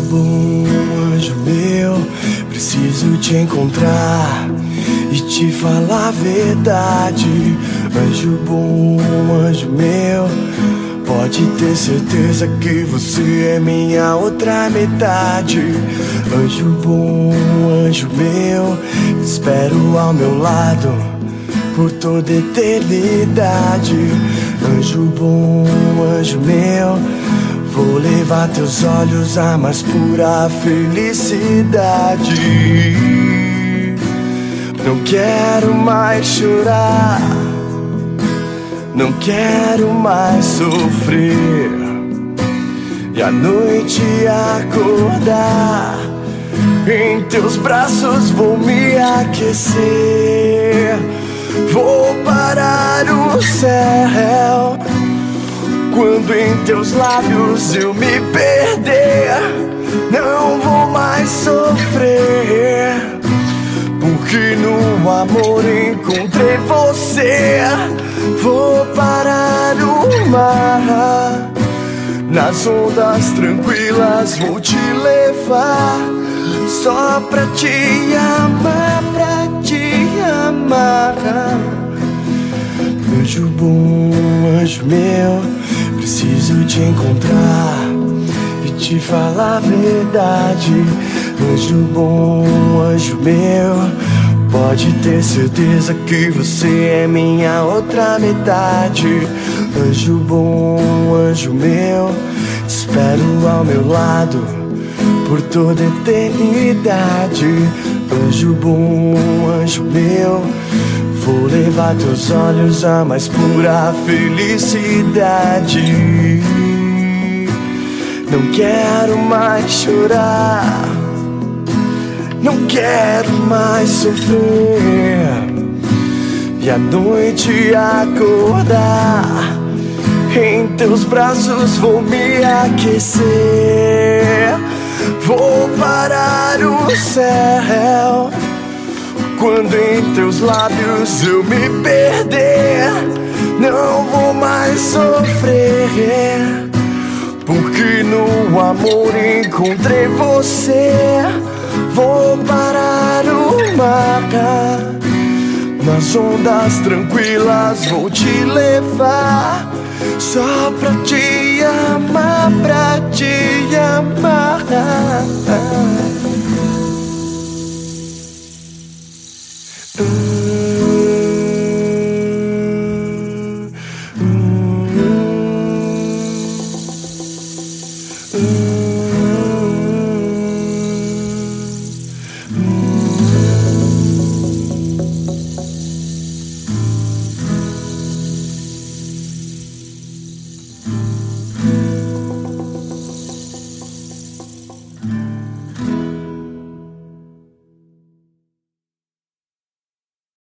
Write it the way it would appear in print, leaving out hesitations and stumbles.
bom, anjo meu, preciso te encontrar e te falar a verdade. Anjo bom, anjo meu, pode ter certeza que você é minha outra metade. Anjo bom, anjo meu, espero ao meu lado por toda eternidade. Anjo bom, anjo meu, vou levar teus olhos à mais pura felicidade. Não quero mais chorar, não quero mais sofrer, e à noite acordar, em teus braços vou me aquecer. Vou parar o céu quando em teus lábios eu me perder. Não vou mais sofrer, porque no amor encontrei você. Vou parar o mar, nas ondas tranquilas vou te levar, só pra te amar, pra te amar. Anjo bom, anjo meu, preciso te encontrar e te falar a verdade. Anjo bom, anjo meu, pode ter certeza que você é minha outra metade. Anjo bom, anjo meu, te espero ao meu lado por toda eternidade. Anjo bom, anjo meu, vou levar teus olhos à mais pura felicidade. Não quero mais chorar, não quero mais sofrer, e à noite acordar, em teus braços vou me aquecer. Vou parar o céu quando em teus lábios eu me perder. Não vou mais sofrer, porque no amor encontrei você. Vou parar o mar, nas ondas tranquilas vou te levar, só pra te amar.